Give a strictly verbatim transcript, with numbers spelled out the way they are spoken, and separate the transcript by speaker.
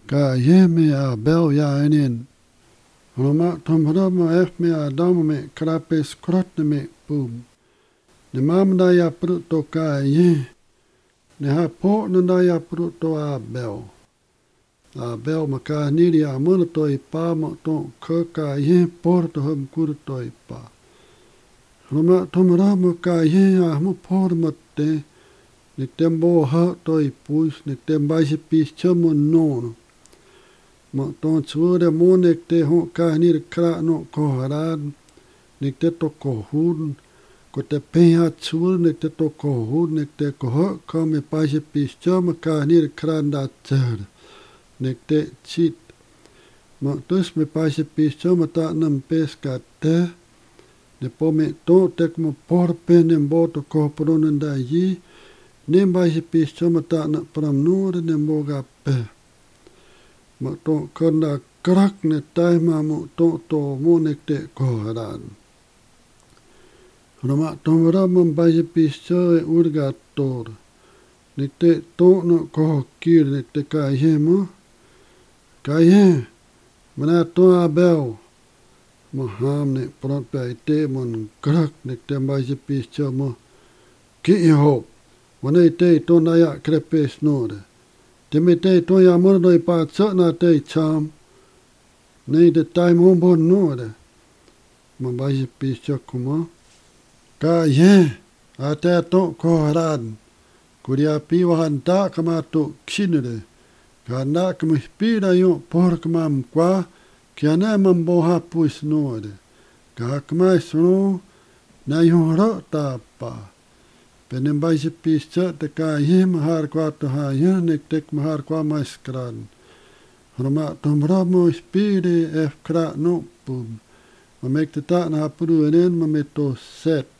Speaker 1: ka yeme a bel ya enen roma tomroma ef me a dam me krapes krot me pum ne mamda ya pruto ka ye ne ha po na ya pruto a bel a bel ma ka niri a mono to i pa mo to ka ye porto hum kurto i pa roma tomroma ka ye a mo por motte ne tembo ha to i pus ne temba se pis chamo nono ma ton tsure monek te ho ka nir kra no ko harad nik te to ko hun ko te peha tsur nik te to ko hun nik te ko ho ko me pa se pis chamo ka nir kra nda tsar nik te chit ma tus me pa se pis chamo ta nam pesca te ne po me to te mo por penem boto ko pronanda yi nem ba se pis chamo ta na pram nur ne moga pe ma to kanda krak ne tai ma mo to to mo ne te ko haran roma to ra mo ba se pis cho e urga tor ne te to no ko kir ne te ka ye mo ka ye mana to a bel mo ham ne pron pe te mon krak ne te ba se pis cho mo ki ho wana te to na ya krepes nore te me te to ya mo no i pa tsa na te cham nei de tai mo bon nore mo ba se pis cho kuma ka ye a te to ko haran kuria pi wa han ta kama to ksinere ka na kama spira yo por kama mkwa ki ana mam bo ha puis nore ka kama sno na yo ro ta pa penem ba se pis cho te ka ye mahar kwa to ha ye nek tek mahar kwa mais kran roma tomra mo spire ef kra no pum ma mek te ta na puru enen ma me to set